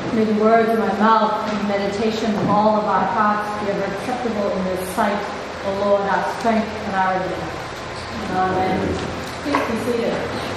May the words of my mouth and the meditation of all of our hearts be ever acceptable in your sight, O Lord, our strength and our Redeemer. Amen. Please be seated.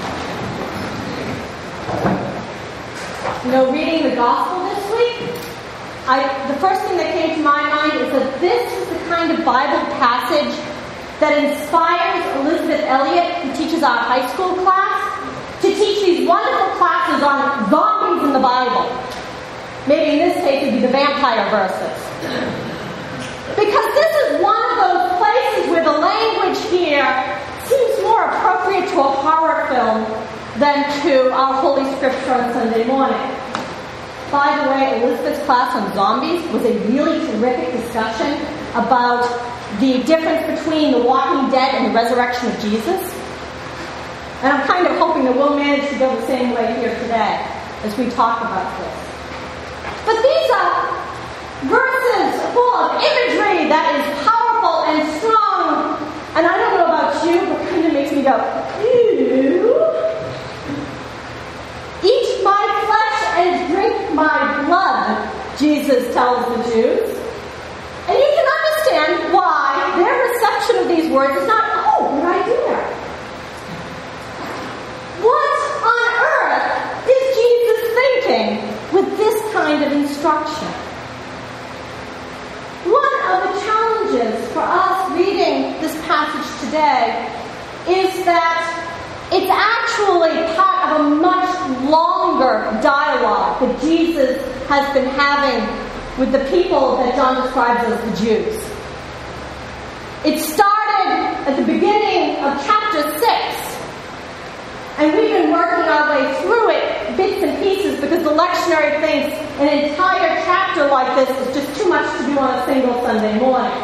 Reading the Gospel this week, the first thing that came to my mind is that this is the kind of Bible passage that inspires Elizabeth Elliot, who teaches our high school class, to teach these wonderful classes on zombies in the Bible. Maybe in this case it would be the vampire verses. Because this is one of those places where the language here seems more appropriate to a horror film than to our Holy Scripture on Sunday morning. By the way, Elizabeth's class on zombies was a really terrific discussion about the difference between the Walking Dead and the resurrection of Jesus. And I'm kind of hoping that we'll manage to go the same way here today as we talk about this. But these are verses full of imagery that is powerful and strong. And I don't know about you, but it kind of makes me go, ew. Eat my flesh and drink my blood, Jesus tells the Jews. And you can understand why their reception of these words is not, oh, good idea. What on earth is Jesus thinking with this kind of instruction? One of the challenges for us reading this passage today is that it's actually part of a much longer dialogue that Jesus has been having with the people that John describes as the Jews. It started at the beginning of chapter 6. And we've been working our way through it, bits and pieces, because the lectionary thinks an entire chapter like this is just too much to do on a single Sunday morning.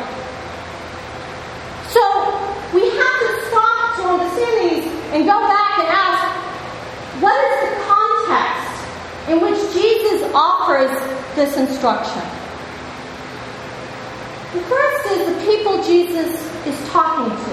So we have to stop to understand these and go back and ask, what is the context in which Jesus offers this instruction? The first is the people Jesus is talking to.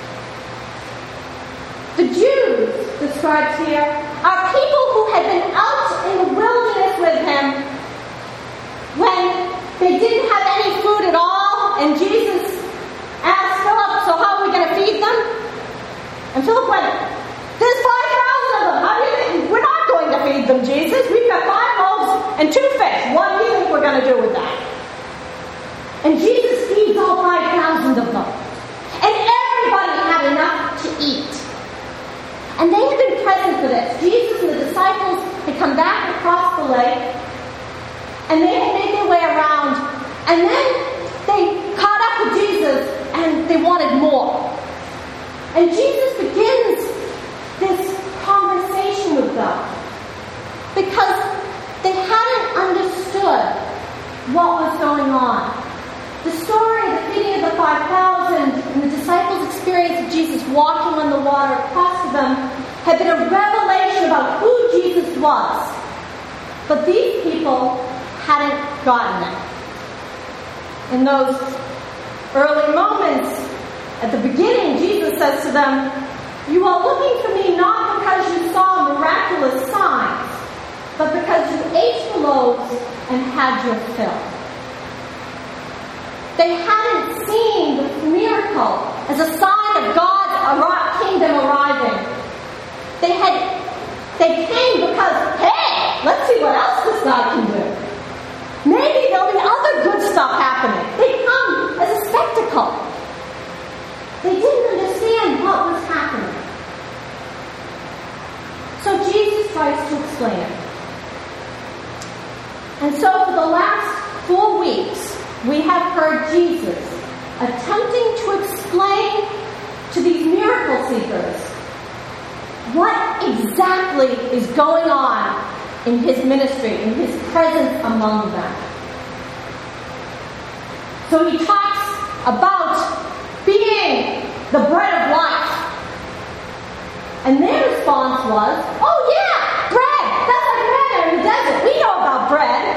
The Jews, described here, are people who had been out in the wilderness with him when they didn't have any food at all, and Jesus asked Philip, so how are we going to feed them? And Philip went, there's 5,000 of them. How do you think? We're not going to feed them, Jesus. We've got 5 loaves and 2 fish. What do you think we're going to do with that? And Jesus feeds all 5,000 of them. And everybody had enough to eat. And they had been present for this. Jesus and the disciples had come back across the lake, and they had made their way around, and then they caught up with Jesus, and they wanted more. And Jesus begins this conversation with them, because they hadn't understood what was going on. The story of the feeding of the 5,000 and the disciples' experience of Jesus walking on the water across to them had been a revelation about who Jesus was. But these people hadn't gotten it. In those early moments, at the beginning, Jesus says to them, you are looking for me not because you saw miraculous signs, but because you ate the loaves and had your fill. They hadn't seen the miracle as a sign of God's kingdom arriving. They came because, hey, let's see what else this God can do. Maybe there'll be other good stuff happening. They come as a spectacle. They didn't understand what was happening. So Jesus tries to explain it. And so for the last 4 weeks, we have heard Jesus attempting to explain to these miracle seekers what exactly is going on in his ministry, in his presence among them. So he talks about being the bread of life. And their response was, oh yeah, bread! That's like manna in the desert. We know about bread.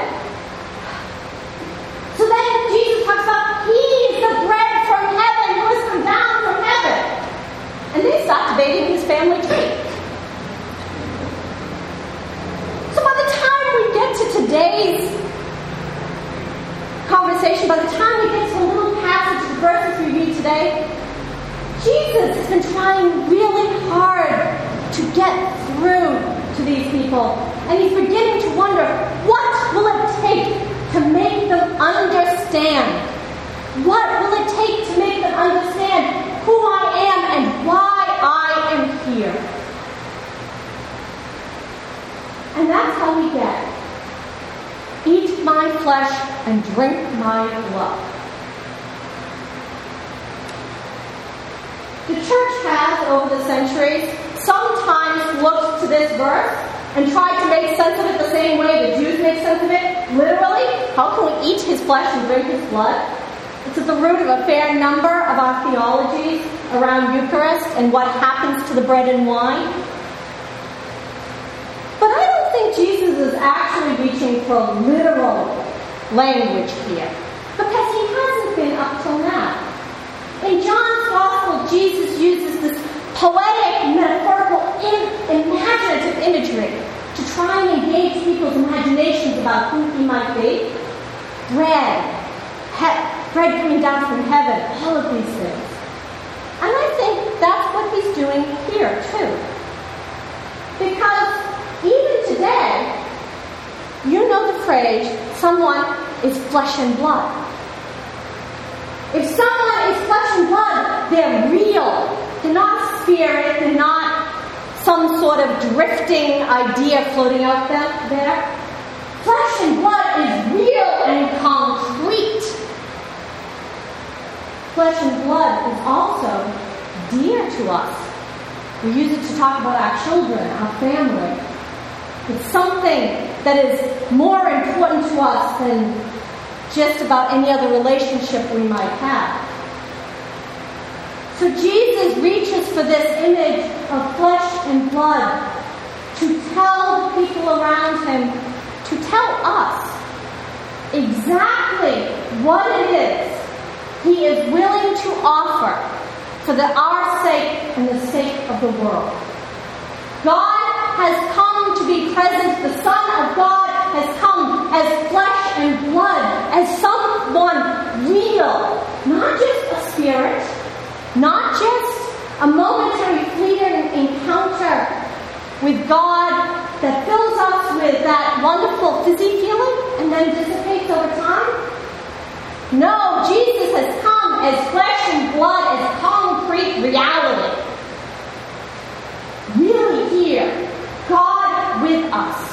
So then Jesus talks about he is the bread from heaven who has come down from heaven. And they start debating his family tree. So by the time we get to today's Christian, by the time we get to the little passage, the verses we read today, Jesus has been trying really hard to get through to these people. And he's beginning to wonder, what will it take to make them understand? What will it take to make them understand who I am and why I am here? And that's how we get. Eat my flesh and drink my blood. The church has, over the centuries, sometimes looked to this verse and tried to make sense of it the same way the Jews make sense of it. Literally, how can we eat his flesh and drink his blood? It's at the root of a fair number of our theologies around Eucharist and what happens to the bread and wine. But I don't think Jesus is actually reaching for literal language here, because he hasn't been up till now. In John's Gospel, Jesus uses this poetic, metaphorical, imaginative imagery to try and engage people's imaginations about who he might be. Bread coming down from heaven, all of these things. And I think that's what he's doing here, too. Because even today, you know the phrase, someone is flesh and blood. If someone is flesh and blood, they're real. They're not spirit. They're not some sort of drifting idea floating out there. Flesh and blood is real and concrete. Flesh and blood is also dear to us. We use it to talk about our children, our family. It's something that is more important to us than just about any other relationship we might have. So Jesus reaches for this image of flesh and blood to tell the people around him, to tell us exactly what it is he is willing to offer for our sake and the sake of the world. God has come to be present. The Son of God has come as flesh and blood, as someone real, not just a spirit, not just a momentary fleeting encounter with God that fills us with that wonderful fizzy feeling and then dissipates over time. No, Jesus has come as flesh and blood, as concrete reality. Really here, God with us.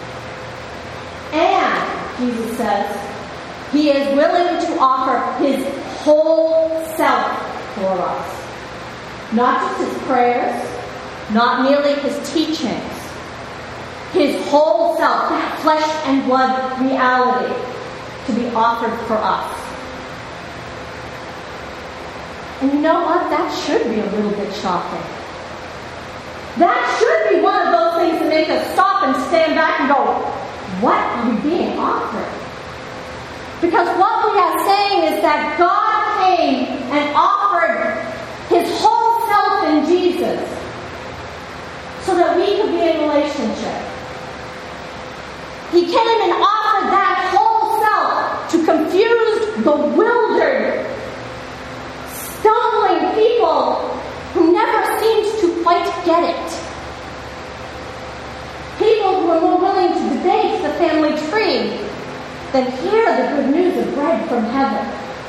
And, Jesus says, he is willing to offer his whole self for us. Not just his prayers, not merely his teachings. His whole self, that flesh and blood reality, to be offered for us. And you know what? That should be a little bit shocking. That should be one of those things that make us stop and stand back and go, what are we being offered? Because what we are saying is that God came and offered his whole self in Jesus so that we could be in relationship. He came and offered that whole self to confused, bewildered, stumbling people who never seemed to quite get it. People who are more willing to debate the family tree than hear the good news of bread from heaven.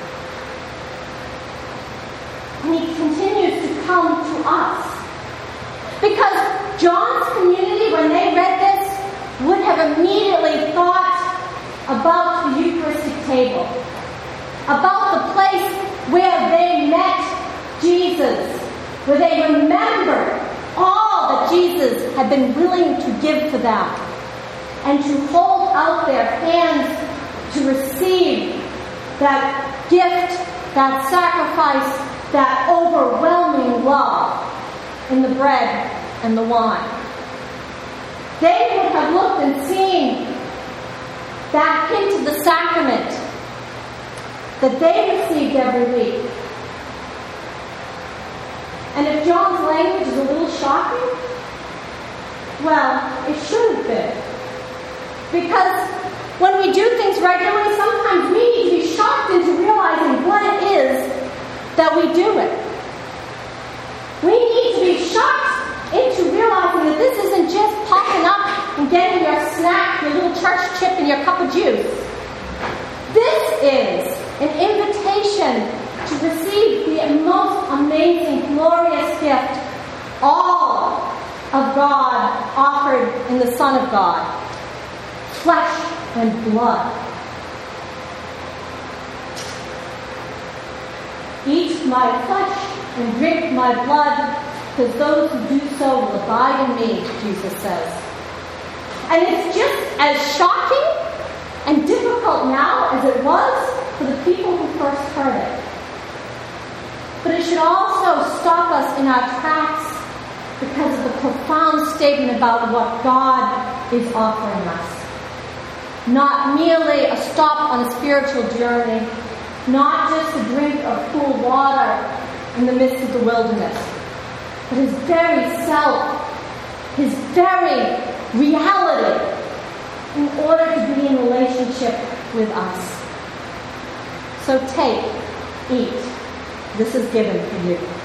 And he continues to come to us. Because John's community, when they read this, would have immediately thought about the Eucharistic table, about the place where they met Jesus, where they remembered all that Jesus had been willing to give for them, and to hold out their hands to receive that gift, that sacrifice, that overwhelming love in the bread and the wine. They would have looked and seen that hint of the sacrament that they received every week. And if John's language is a little shocking, well, it should have been. Because when we do things regularly, sometimes we need to be shocked into into realizing what it is that we do it. We need to be shocked into realizing that this isn't just popping up and getting your snack, your little church chip, and your cup of juice. This is an invitation to receive the most amazing, glorious gift, all of God offered in the Son of God, flesh and blood. Eat my flesh and drink my blood, because those who do so will abide in me, Jesus says. And it's just as shocking and difficult now as it was for the people who first heard it. But it should also stop us in our tracks because of the profound statement about what God is offering us. Not merely a stop on a spiritual journey, not just a drink of cool water in the midst of the wilderness, but His very self, His very reality, in order to be in relationship with us. So take, eat. This is given for you.